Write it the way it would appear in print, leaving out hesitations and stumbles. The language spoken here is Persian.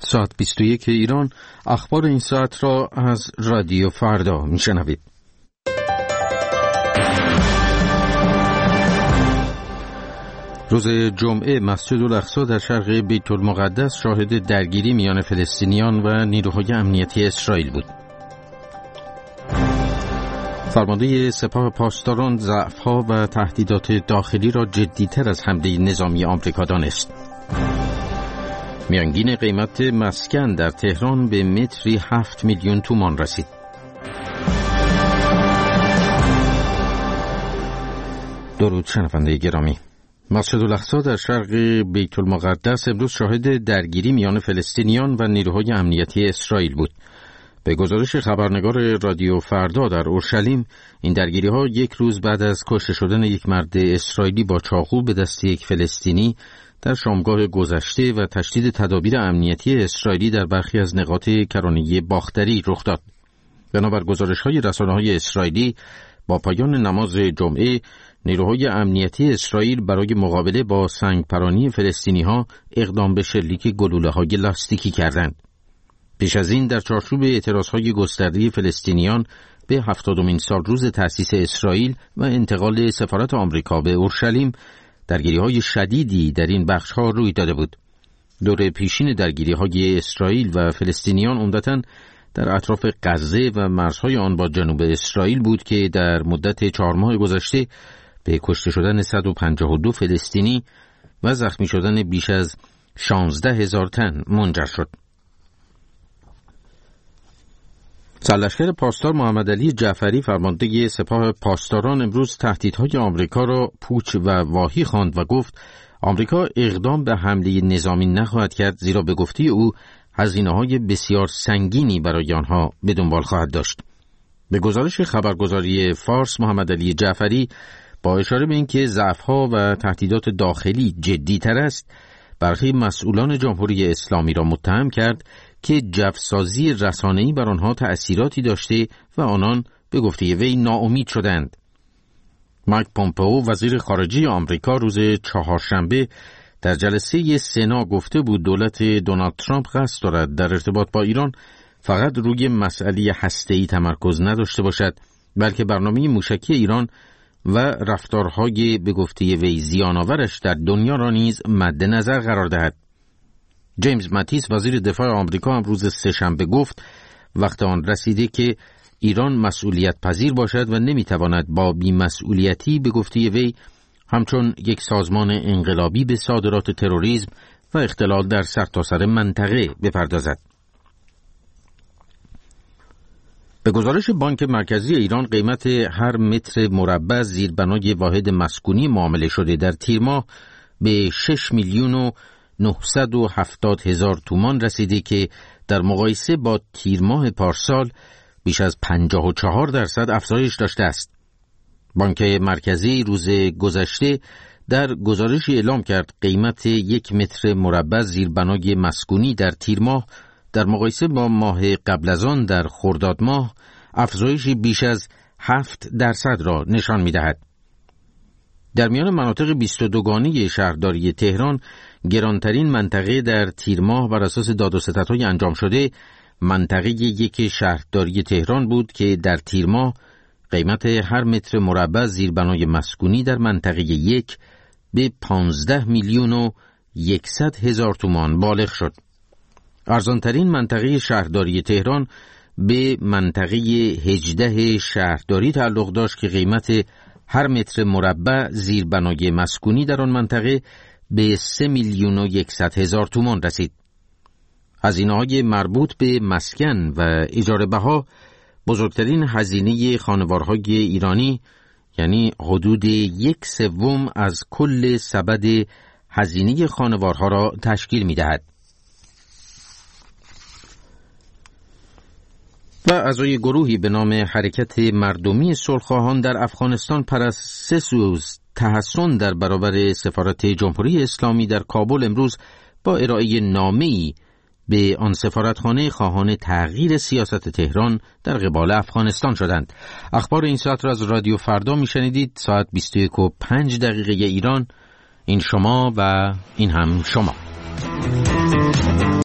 ساعت 21 ایران. اخبار این ساعت را از رادیو فردا میشنوید. روز جمعه مسجد الاقصی در شرق بیت المقدس شاهد درگیری میان فلسطینیان و نیروهای امنیتی اسرائیل بود. فرمانده سپاه پاسداران ضعف‌ها و تهدیدات داخلی را جدی‌تر از حمله نظامی آمریکا دانست. میانگین قیمت مسکن در تهران به متری 7 میلیون تومان رسید. درود شنونده گرامی. مسجد الاقصی در شرق بیت المقدس امروز شاهد درگیری میان فلسطینیان و نیروهای امنیتی اسرائیل بود. به گزارش خبرنگار رادیو فردا در اورشلیم، این درگیری‌ها یک روز بعد از کشته شدن یک مرد اسرائیلی با چاقو به دست یک فلسطینی در شامگاه گذشته و تشدید تدابیر امنیتی اسرائیلی در برخی از نقاط کرانه باختری رخ داد. بنابر گزارش‌های رسانه‌های اسرائیلی، با پایان نماز جمعه، نیروهای امنیتی اسرائیل برای مقابله با سنگپرانی فلسطینی‌ها اقدام به شلیک گلوله‌های لاستیکی کردند. پیش از این در چارچوب اعتراضهای گسترده فلسطینیان به 70مین سالروز تأسیس اسرائیل و انتقال سفارت آمریکا به اورشلیم، درگیری‌های شدیدی در این بخش‌ها روی داده بود. دور پیشین درگیری‌های اسرائیل و فلسطینیان عمدتاً در اطراف غزه و مرزهای آن با جنوب اسرائیل بود که در مدت 4 ماه گذشته به کشته شدن 152 فلسطینی و زخمی شدن بیش از 16,000 تن منجر شد. سرلشکر پاسدار محمد علی جعفری فرمانده سپاه پاسداران امروز تهدیدهای آمریکا را پوچ و واهی خواند و گفت آمریکا اقدام به حمله نظامی نخواهد کرد، زیرا به گفته او هزینه‌های بسیار سنگینی برای آنها به دنبال خواهد داشت. به گزارش خبرگزاری فارس، محمد علی جعفری با اشاره به اینکه ضعف‌ها و تهدیدات داخلی جدی‌تر است، برخی مسئولان جمهوری اسلامی را متهم کرد که جفسازی رسانه‌ای بر آنها تأثیراتی داشته و آنان به گفته وی ناامید شدند. مایک پومپئو وزیر خارجه آمریکا روز چهارشنبه در جلسه سنا گفته بود دولت دونالد ترامپ قصد دارد در ارتباط با ایران فقط روی مسئله هسته‌ای تمرکز نداشته باشد، بلکه برنامه موشکی ایران و رفتارهای به گفته وی زیان‌آورش در دنیا را نیز مد نظر قرار دهد. جیمز ماتیس وزیر دفاع آمریکا امروز سه‌شنبه گفت وقت آن رسیده که ایران مسئولیت پذیر باشد و نمیتواند با بی‌مسئولیتی به گفته وی همچون یک سازمان انقلابی به صادرات تروریسم و اختلال در سرتاسر منطقه بپردازد. به گزارش بانک مرکزی ایران، قیمت هر متر مربع زیربنای واحد مسکونی معامله شده در تیر ماه به 6,970,000 تومان رسیده که در مقایسه با تیر ماه پارسال بیش از 54% افزایش داشته است. بانک مرکزی روز گذشته در گزارشی اعلام کرد قیمت 1 متر مربع زیربنای مسکونی در تیر ماه در مقایسه با ماه قبل از آن در خرداد ماه افزایشی بیش از 7% را نشان می‌دهد. در میان مناطق 22گانه شهرداری تهران، گرانترین منطقه در تیر ماه بر اساس داد و ستدهای انجام شده منطقه 1 شهرداری تهران بود که در تیر ماه قیمت هر متر مربع زیربنای مسکونی در منطقه 1 به 15,100,000 تومان بالغ شد. ارزانترین منطقه شهرداری تهران به منطقه 18 شهرداری تعلق داشت که قیمت هر متر مربع زیربنای مسکونی در آن منطقه به 3,100,000 تومان رسید. هزینه‌های مربوط به مسکن و اجاره بها بزرگترین هزینه خانوارهای ایرانی، یعنی حدود 1/3 از کل سبد هزینه خانوارها را تشکیل می‌دهد. و اعضای گروهی به نام حرکت مردمی صلح‌خواهان در افغانستان پس از 3 روز تحصن در برابر سفارت جمهوری اسلامی در کابل امروز با ارائه نامه‌ای به آن سفارتخانه خواهان تغییر سیاست تهران در قبال افغانستان شدند. اخبار این ساعت را از رادیو فردا میشنیدید. ساعت 21:05 ایران. این شما و این هم شما.